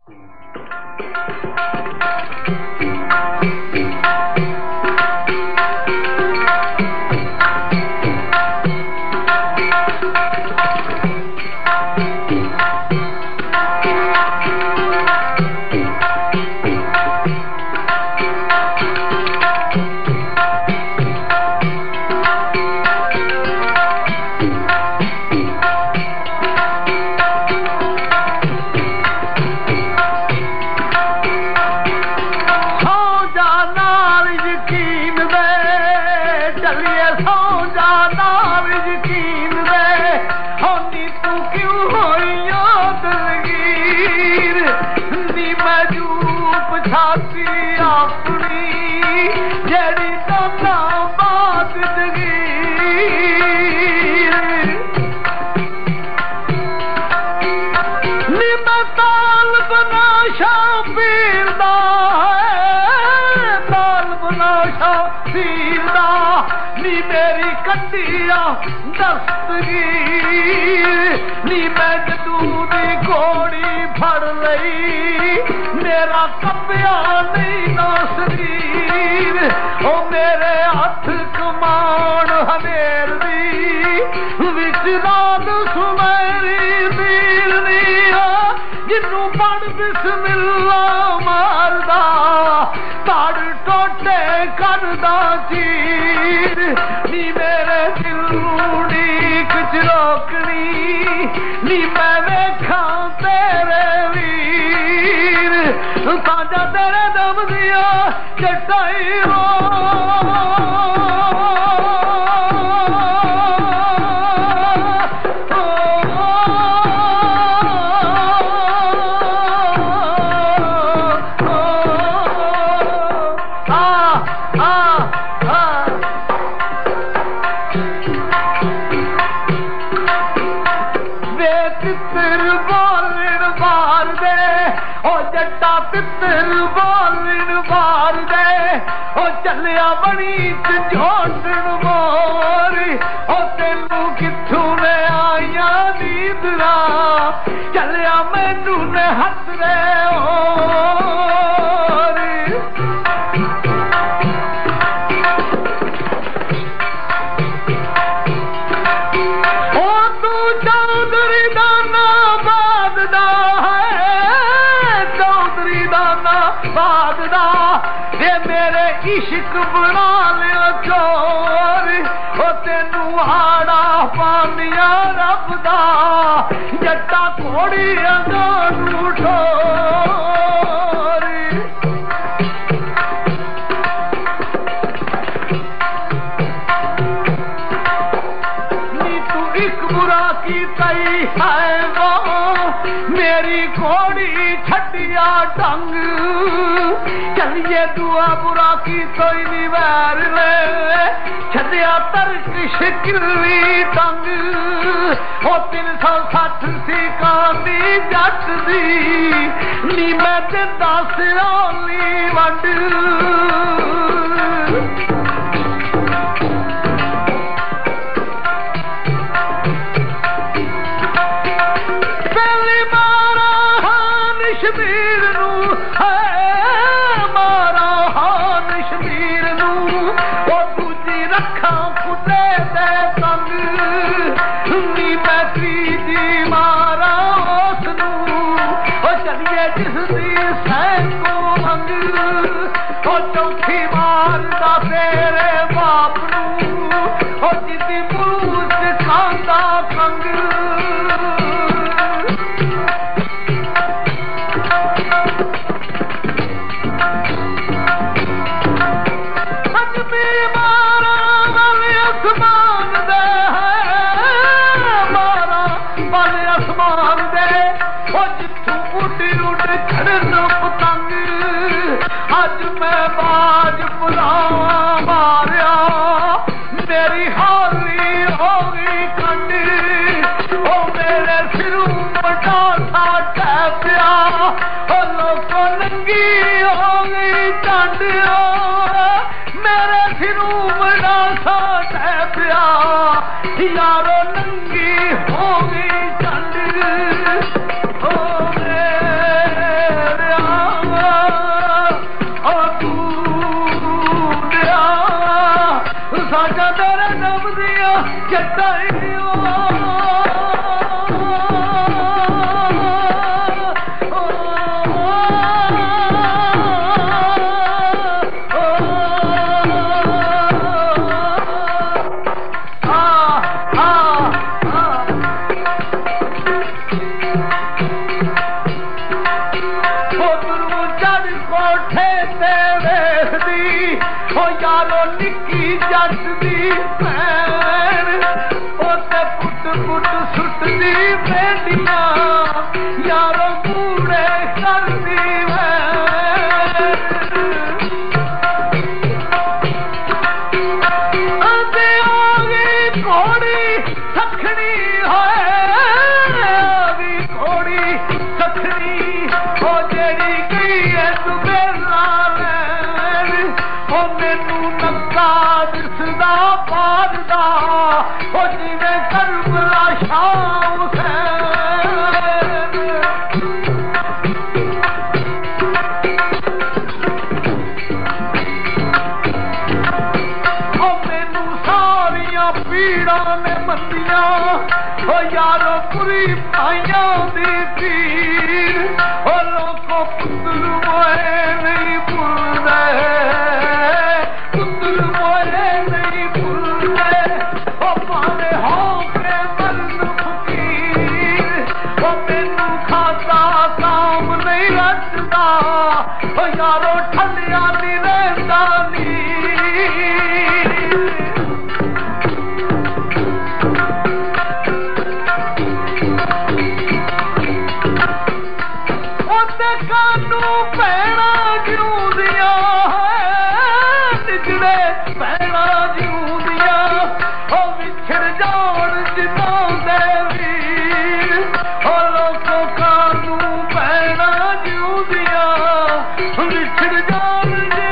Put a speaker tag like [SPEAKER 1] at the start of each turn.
[SPEAKER 1] मेरी कटिया दस्तगीर नी मैं जदू दी घोड़ी फड़ लई मेरा कपिया नहीं ना शरीर ओ मेरे हथ कमान हनेर दी विच रात सुमेरी दीरनी जिन्नू पढ़ बिस्मिल्ला मारदा ताड़ टोटे करदा चीर नी मेरे दिल उड़ीक चरोकनी नी मैं वेखा तेरे वीर ताजा तेरे दम दिया चटाई तितर बालन बार दे ओ चलिया बड़ी झोटन मोरी ओ तेनू किथू ने आईया नींदरा चलिया मैनू ने हथ रे ओ तू चौधरी दाना बाददा बाददा ये मेरे इश्क बना लिया चोर ओ तेनू आड़ा पानिया रब दा जट्टा घोड़ी अंगानू ठोरी नी तू एक बुरा की तई है वो मेरी घोड़ी छटिया ढंग चलिए दुआ बुरा की कोई नहीं वैर ले छदिया तर्क शिकली तंग ओ 360 सी कानी जट दी नी मैं दिंदा सिरोली वंड शबीर नू है मारा हान शबीर नू ओ दूजी रखा खुदे दे तंग नी मैं तीजी मारा उस नू ओ चलिए जिसदी सैको मंग ओ चौथी मारदा तेरे बाप नू ओ जिदी मूछ खांदा खंग अज मैं बाज बुलावा मारिया मेरी हाली हो गई कंडी ओ मेरे सिरों बड़ा सा टैपिया ओ लोगों नंगी हो गई टांडिया मेरे सिरों बड़ा सा टैपिया यारो नंगी हो गई टांडी ओ मेरे ਸਾਜਾ ਤੇਰੇ ਨਮ ਦੀਆਂ यारो निक्की जट दी भैन ओते पुट पुट सुटदी बेटियां यारो कूड़े करदी आंदे आगी घोड़ी सखनी है आगी घोड़ी सखनी ओ जेड़ी गई है सुबेला मैनू नक्का दिसदा पारदा ओ जिवें करबला शाह ओ मैनू सारियां पीड़ां ने मंदियां ओ यारो पूरी पाइयां दी पीर ओ लोको पुत्र मोए नहीं भुलदे यारो ठलिया नी रहंदा नी ओते कानू पैणा जूंदियां निजड़े पैणा जूंदियां ओ विछड़ जाण जिन्ना दे वीर ओ लोको कानू पैणा जूंदियां विछड़ जाण